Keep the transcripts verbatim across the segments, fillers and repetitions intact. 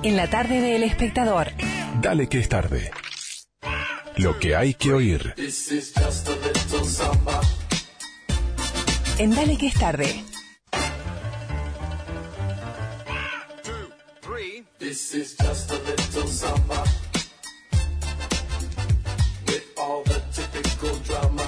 en la tarde de El Espectador. Dale que es tarde. Lo que hay que oír. En Dale que es tarde. This is just a little summer with all the typical drama.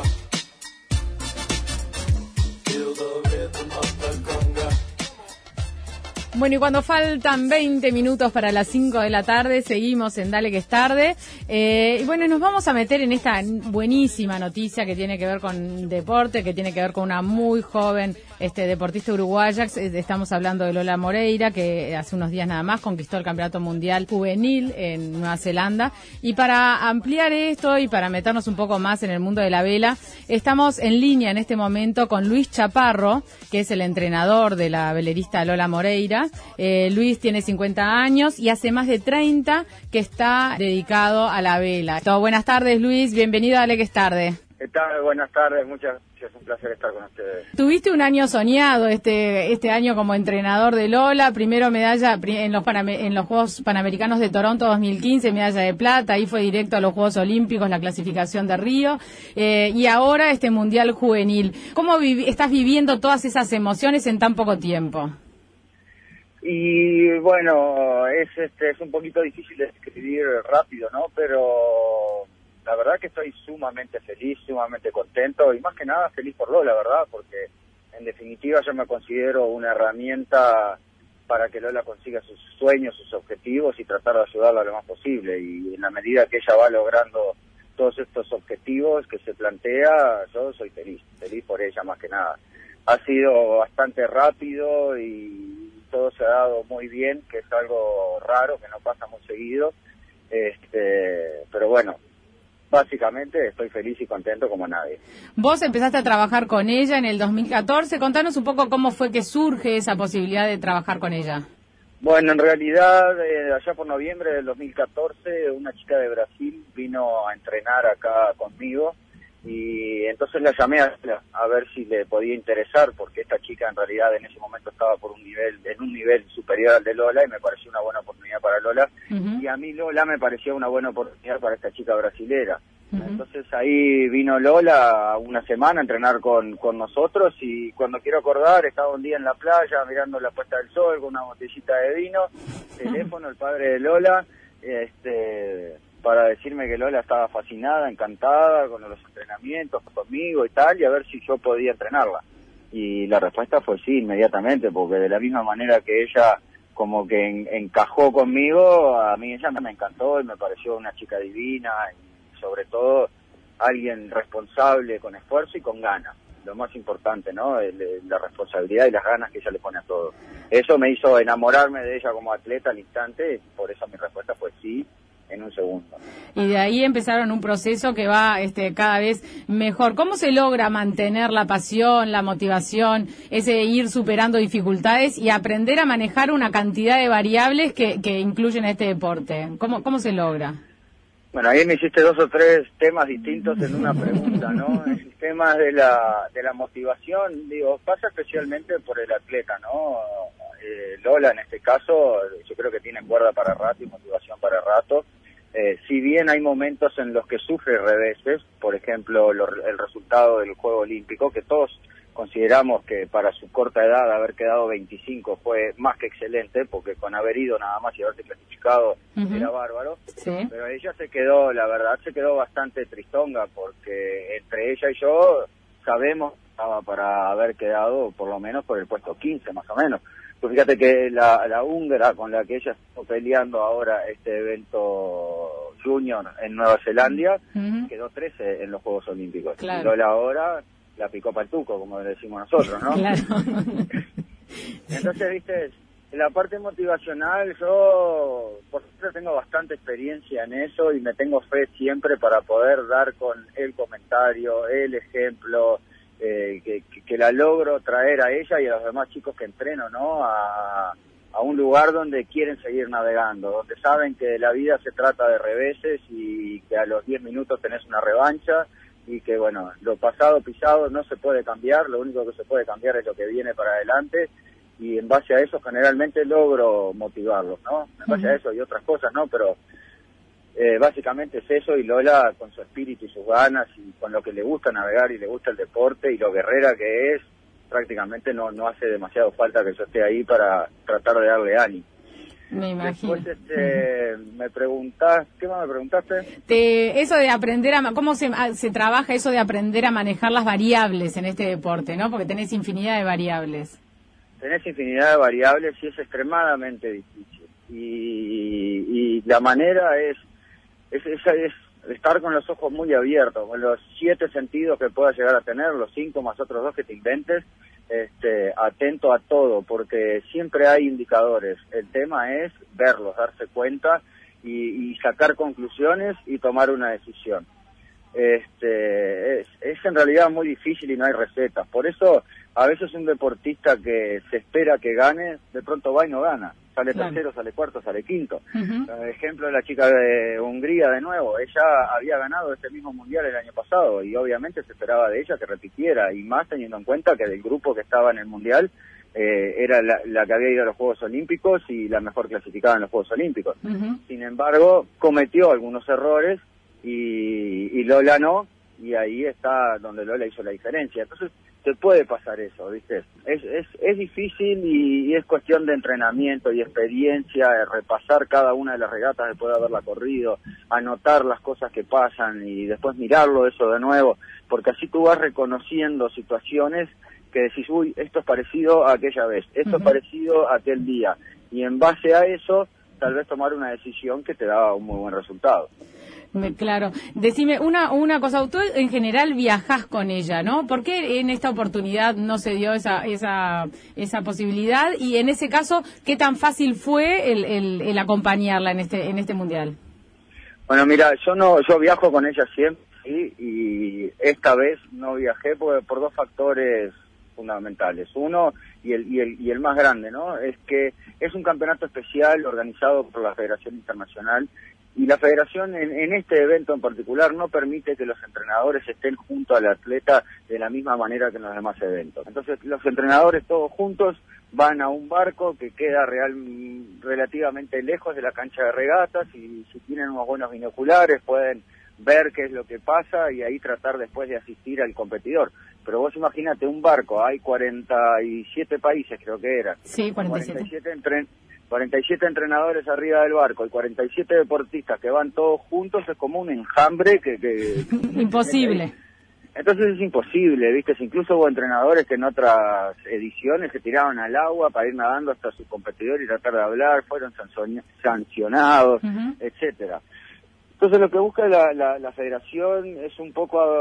Feel the rhythm of the conga. Bueno, y cuando faltan veinte minutos para las cinco de la tarde, seguimos en Dale que es tarde. Eh, y bueno, nos vamos a meter en esta buenísima noticia que tiene que ver con deporte, que tiene que ver con una muy joven este deportista uruguaya. Estamos hablando de Lola Moreira, que hace unos días nada más conquistó el Campeonato Mundial Juvenil en Nueva Zelanda. Y para ampliar esto y para meternos un poco más en el mundo de la vela, estamos en línea en este momento con Luis Chaparro, que es el entrenador de la velerista Lola Moreira. Eh, Luis tiene cincuenta años y hace más de treinta que está dedicado a la vela. Todo, buenas tardes, Luis, bienvenido a Dale que es tarde. ¿Qué tal? Buenas tardes, muchas gracias, es un placer estar con ustedes. Tuviste un año soñado este este año como entrenador de Lola, primero medalla en los Paname- en los Juegos Panamericanos de Toronto dos mil quince, medalla de plata, ahí fue directo a los Juegos Olímpicos, la clasificación de Río, eh, y ahora este Mundial Juvenil. ¿Cómo vivi- estás viviendo todas esas emociones en tan poco tiempo? Y bueno, es este es un poquito difícil de escribir rápido, ¿no? Pero la verdad que estoy sumamente feliz, sumamente contento y más que nada feliz por Lola, ¿verdad? Porque en definitiva yo me considero una herramienta para que Lola consiga sus sueños, sus objetivos y tratar de ayudarla lo más posible. Y en la medida que ella va logrando todos estos objetivos que se plantea, yo soy feliz, feliz por ella más que nada. Ha sido bastante rápido y todo se ha dado muy bien, que es algo raro, que no pasa muy seguido, este, pero bueno, básicamente estoy feliz y contento como nadie. Vos empezaste a trabajar con ella en el dos mil catorce, contanos un poco cómo fue que surge esa posibilidad de trabajar con ella. Bueno, en realidad, eh, allá por noviembre del dos mil catorce, una chica de Brasil vino a entrenar acá conmigo, y entonces la llamé a, a ver si le podía interesar, porque esta chica en realidad en ese momento estaba por un nivel en un nivel superior al de Lola y me pareció una buena oportunidad para Lola, uh-huh. Y a mí Lola me pareció una buena oportunidad para esta chica brasilera. Uh-huh. Entonces ahí vino Lola una semana a entrenar con, con nosotros y cuando quiero acordar estaba un día en la playa mirando la puesta del sol con una botellita de vino, teléfono, el padre de Lola, este... para decirme que Lola estaba fascinada, encantada con los entrenamientos conmigo y tal, y a ver si yo podía entrenarla. Y la respuesta fue sí, inmediatamente, porque de la misma manera que ella como que en, encajó conmigo, a mí ella me encantó y me pareció una chica divina, y sobre todo alguien responsable, con esfuerzo y con ganas. Lo más importante, ¿no? El, el, la responsabilidad y las ganas que ella le pone a todo. Eso me hizo enamorarme de ella como atleta al instante, y por eso mi respuesta fue sí, en un segundo. Y de ahí empezaron un proceso que va este cada vez mejor. ¿Cómo se logra mantener la pasión, la motivación, ese ir superando dificultades y aprender a manejar una cantidad de variables que, que incluyen este deporte? ¿Cómo, cómo se logra? Bueno, ahí me hiciste dos o tres temas distintos en una pregunta, ¿no? El tema de la, de la motivación, digo, pasa especialmente por el atleta, ¿no? Eh, Lola, en este caso, yo creo que tiene cuerda para rato y motivación para rato. Eh, si bien hay momentos en los que sufre reveses, por ejemplo, lo, el resultado del Juego Olímpico, que todos consideramos que para su corta edad haber quedado veinticinco fue más que excelente, porque con haber ido nada más y haberse clasificado uh-huh. era bárbaro, sí. Pero ella se quedó, la verdad, se quedó bastante tristonga, porque entre ella y yo sabemos que estaba para haber quedado por lo menos por el puesto quince, más o menos. Pues fíjate que la, la húngara con la que ella está peleando ahora este evento junior en Nueva Zelanda, uh-huh. quedó trece en los Juegos Olímpicos. Claro. Y Lola ahora la picó para el tuco, como decimos nosotros, ¿no? Claro. Entonces, viste, la parte motivacional, yo por suerte tengo bastante experiencia en eso y me tengo fe siempre para poder dar con el comentario, el ejemplo, eh, que, que, que la logro traer a ella y a los demás chicos que entreno, ¿no? A, a un lugar donde quieren seguir navegando, donde saben que la vida se trata de reveses y que a los diez minutos tenés una revancha y que, bueno, lo pasado pisado no se puede cambiar, lo único que se puede cambiar es lo que viene para adelante y en base a eso generalmente logro motivarlos, ¿no? En base Uh-huh. a eso y otras cosas, ¿no? Pero eh, básicamente es eso, y Lola con su espíritu y sus ganas y con lo que le gusta navegar y le gusta el deporte y lo guerrera que es, prácticamente no, no hace demasiado falta que yo esté ahí para tratar de darle ánimo. Me imagino. Después este, uh-huh. me preguntás, ¿qué más me preguntaste? Te, eso de aprender a, ¿cómo se, a, se trabaja eso de aprender a manejar las variables en este deporte, ¿no? Porque tenés infinidad de variables. Tenés infinidad de variables y es extremadamente difícil. Y, y la manera es, es, es, es estar con los ojos muy abiertos, con los siete sentidos que puedas llegar a tener, los cinco más otros dos que te inventes, este, atento a todo, porque siempre hay indicadores. El tema es verlos, darse cuenta y, y sacar conclusiones y tomar una decisión. Este, es, es en realidad muy difícil y no hay recetas. Por eso a veces un deportista que se espera que gane, de pronto va y no gana. Sale claro. tercero, sale cuarto, sale quinto. Uh-huh. Por ejemplo, la chica de Hungría de nuevo, ella había ganado este mismo mundial el año pasado y obviamente se esperaba de ella que repitiera, y más teniendo en cuenta que del grupo que estaba en el mundial eh, era la, la que había ido a los Juegos Olímpicos y la mejor clasificada en los Juegos Olímpicos. Uh-huh. Sin embargo, cometió algunos errores y, y Lola no, y ahí está donde Lola hizo la diferencia. Entonces te puede pasar eso, ¿viste? Es, es, es difícil y, y es cuestión de entrenamiento y experiencia, de repasar cada una de las regatas después de haberla corrido, anotar las cosas que pasan y después mirarlo eso de nuevo, porque así tú vas reconociendo situaciones que decís, uy, esto es parecido a aquella vez, esto uh-huh. es parecido a aquel día, y en base a eso tal vez tomar una decisión que te da un muy buen resultado. Claro. Decime una una cosa, tú en general viajás con ella, ¿no? ¿Por qué en esta oportunidad no se dio esa esa esa posibilidad? Y en ese caso, ¿qué tan fácil fue el, el, el acompañarla en este en este mundial? Bueno, mira, yo no yo viajo con ella siempre, ¿sí? Y esta vez no viajé por, por dos factores fundamentales. Uno, y el, y el y el más grande, ¿no? Es que es un campeonato especial organizado por la Federación Internacional. Y la federación en, en este evento en particular no permite que los entrenadores estén junto al atleta de la misma manera que en los demás eventos. Entonces los entrenadores todos juntos van a un barco que queda real, relativamente lejos de la cancha de regatas, y si tienen unos buenos binoculares pueden ver qué es lo que pasa y ahí tratar después de asistir al competidor. Pero vos imagínate un barco, hay cuarenta y siete países creo que eran. Sí, cuarenta y siete. cuarenta y siete entren cuarenta y siete entrenadores arriba del barco y cuarenta y siete deportistas que van todos juntos, es como un enjambre que... que imposible. Entonces es imposible, ¿viste? Incluso hubo entrenadores que en otras ediciones se tiraban al agua para ir nadando hasta su competidor y tratar de hablar, fueron sancionados, uh-huh. etcétera. Entonces lo que busca la, la, la federación es un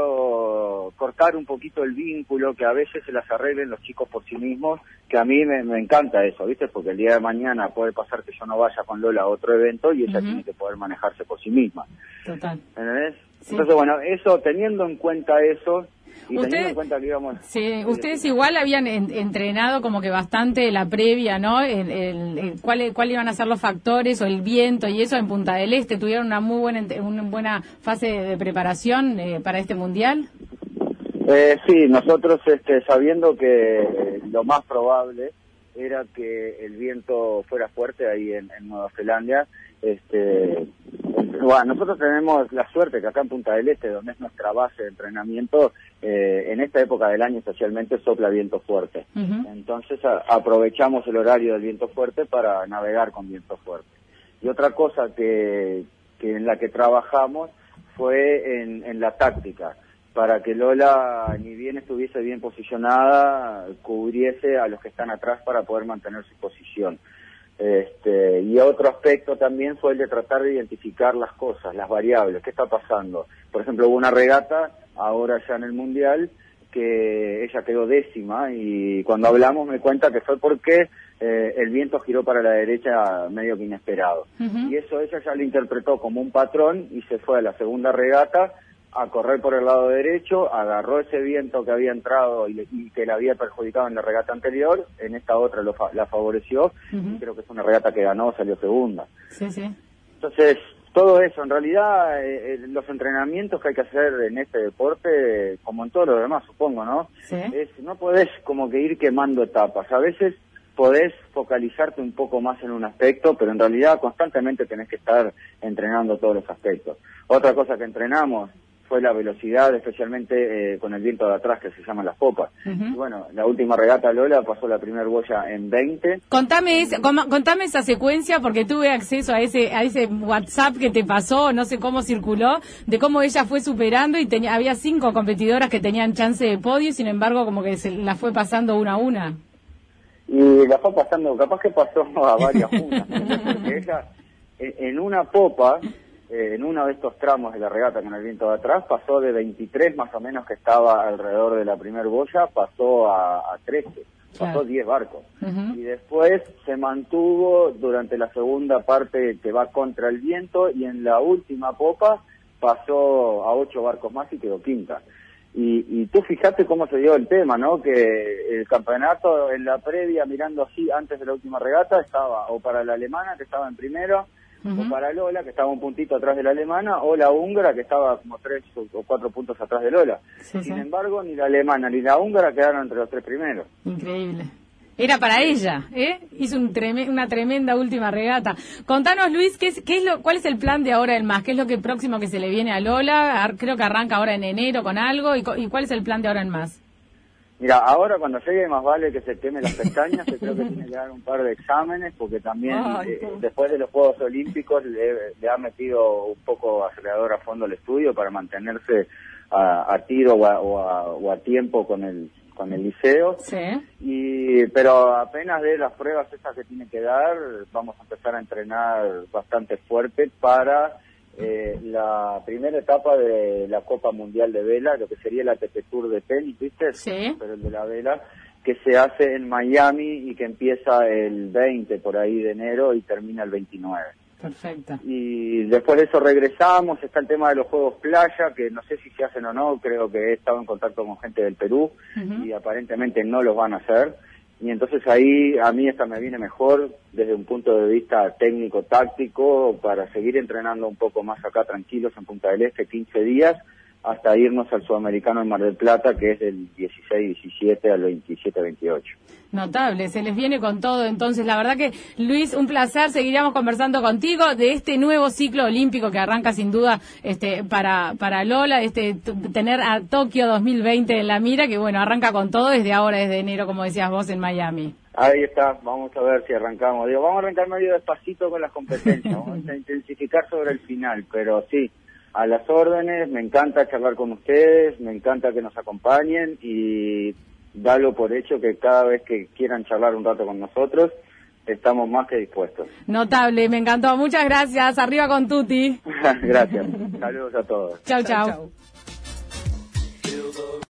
poco uh, cortar un poquito el vínculo, que a veces se las arreglen los chicos por sí mismos, que a mí me, me encanta eso, ¿viste? Porque el día de mañana puede pasar que yo no vaya con Lola a otro evento y ella uh-huh. tiene que poder manejarse por sí misma. Total. ¿Entendés? Sí. Entonces, bueno, eso, teniendo en cuenta eso... Y Usted, teniendo en cuenta que íbamos... Sí, ustedes igual habían en, entrenado como que bastante la previa, ¿no? El, el, el, ¿cuál, ¿Cuál iban a ser los factores o el viento y eso en Punta del Este? ¿Tuvieron una muy buena una buena fase de preparación eh, para este mundial? Eh, sí, nosotros este, sabiendo que lo más probable era que el viento fuera fuerte ahí en, en Nueva Zelanda, este... Bueno, nosotros tenemos la suerte que acá en Punta del Este, donde es nuestra base de entrenamiento, eh, en esta época del año especialmente sopla viento fuerte. Uh-huh. Entonces a, aprovechamos el horario del viento fuerte para navegar con viento fuerte. Y otra cosa que, que en la que trabajamos fue en, en la táctica, para que Lola, ni bien estuviese bien posicionada, cubriese a los que están atrás para poder mantener su posición. Este, y otro aspecto también fue el de tratar de identificar las cosas, las variables, qué está pasando. Por ejemplo, hubo una regata, ahora ya en el Mundial, que ella quedó décima, y cuando hablamos me cuenta que fue porque eh, el viento giró para la derecha medio que inesperado. Uh-huh. Y eso ella ya lo interpretó como un patrón y se fue a la segunda regata a correr por el lado derecho, agarró ese viento que había entrado y, y que le había perjudicado en la regata anterior, en esta otra lo fa la favoreció, uh-huh. y creo que es una regata que ganó, salió segunda. Sí, sí. Entonces, todo eso, en realidad, eh, los entrenamientos que hay que hacer en este deporte, como en todo lo demás, supongo, ¿no? Sí. Es, no podés como que ir quemando etapas. A veces podés focalizarte un poco más en un aspecto, pero en realidad constantemente tenés que estar entrenando todos los aspectos. Otra cosa que entrenamos fue la velocidad, especialmente eh, con el viento de atrás, que se llaman las popas. Uh-huh. Y bueno, la última regata Lola pasó la primera boya en veinte. Contame, ese, contame esa secuencia, porque tuve acceso a ese a ese WhatsApp que te pasó, no sé cómo circuló, de cómo ella fue superando y tenía, había cinco competidoras que tenían chance de podio, sin embargo como que se la fue pasando una a una. Y la fue pasando, capaz que pasó a varias juntas, porque ella en una popa, en uno de estos tramos de la regata con el viento de atrás, pasó de veintitrés más o menos que estaba alrededor de la primer boya, pasó a, a trece, pasó claro. diez barcos. Uh-huh. Y después se mantuvo durante la segunda parte que va contra el viento, y en la última popa pasó a ocho barcos más y quedó quinta. Y, y tú fijate cómo se dio el tema, ¿no? Que el campeonato en la previa, mirando así antes de la última regata, estaba o para la alemana, que estaba en primero, uh-huh. o para Lola, que estaba un puntito atrás de la alemana, o la húngara, que estaba como tres o cuatro puntos atrás de Lola. Sí, Sin sí. embargo, ni la alemana ni la húngara quedaron entre los tres primeros. Increíble. Era para ella, ¿eh? Hizo un treme, una tremenda última regata. Contanos, Luis, ¿qué es, qué es lo, ¿cuál es el plan de ahora en más? ¿Qué es lo que próximo que se le viene a Lola? Ar, creo que arranca ahora en enero con algo. ¿Y, y cuál es el plan de ahora en más? Mira, ahora cuando llegue más vale que se queme las pestañas. Yo creo que tiene que dar un par de exámenes, porque también Ay, eh, después de los Juegos Olímpicos le, le ha metido un poco acelerador a fondo el estudio para mantenerse a, a tiro o a, o, a, o a tiempo con el con el liceo. Sí. Y pero apenas de las pruebas esas que tiene que dar, vamos a empezar a entrenar bastante fuerte para eh, la primera etapa de la Copa Mundial de Vela, lo que sería el A T P Tour de tenis, ¿viste? Sí. Pero el de la vela, que se hace en Miami y que empieza el veinte por ahí de enero y termina el veintinueve. Perfecto. Y después de eso regresamos, está el tema de los Juegos Playa, que no sé si se hacen o no, creo que he estado en contacto con gente del Perú, uh-huh. y aparentemente no los van a hacer, y entonces ahí a mí esta me viene mejor desde un punto de vista técnico-táctico, para seguir entrenando un poco más acá tranquilos en Punta del Este, quince días, hasta irnos al Sudamericano en Mar del Plata, que es del dieciséis diecisiete al veintisiete veintiocho. Notable, se les viene con todo. Entonces, la verdad que, Luis, un placer. Seguiríamos conversando contigo de este nuevo ciclo olímpico que arranca sin duda este para para Lola, este t- tener a Tokio dos mil veinte en la mira, que bueno, arranca con todo desde ahora, desde enero, como decías vos, en Miami. Ahí está, vamos a ver si arrancamos. Digo, vamos a arrancar medio despacito con las competencias, vamos a intensificar sobre el final, pero sí, a las órdenes. Me encanta charlar con ustedes, me encanta que nos acompañen, y dalo por hecho que cada vez que quieran charlar un rato con nosotros, estamos más que dispuestos. Notable, me encantó. Muchas gracias. Arriba con Tuti. Gracias. Saludos a todos. Chau, chau. Chau, chau.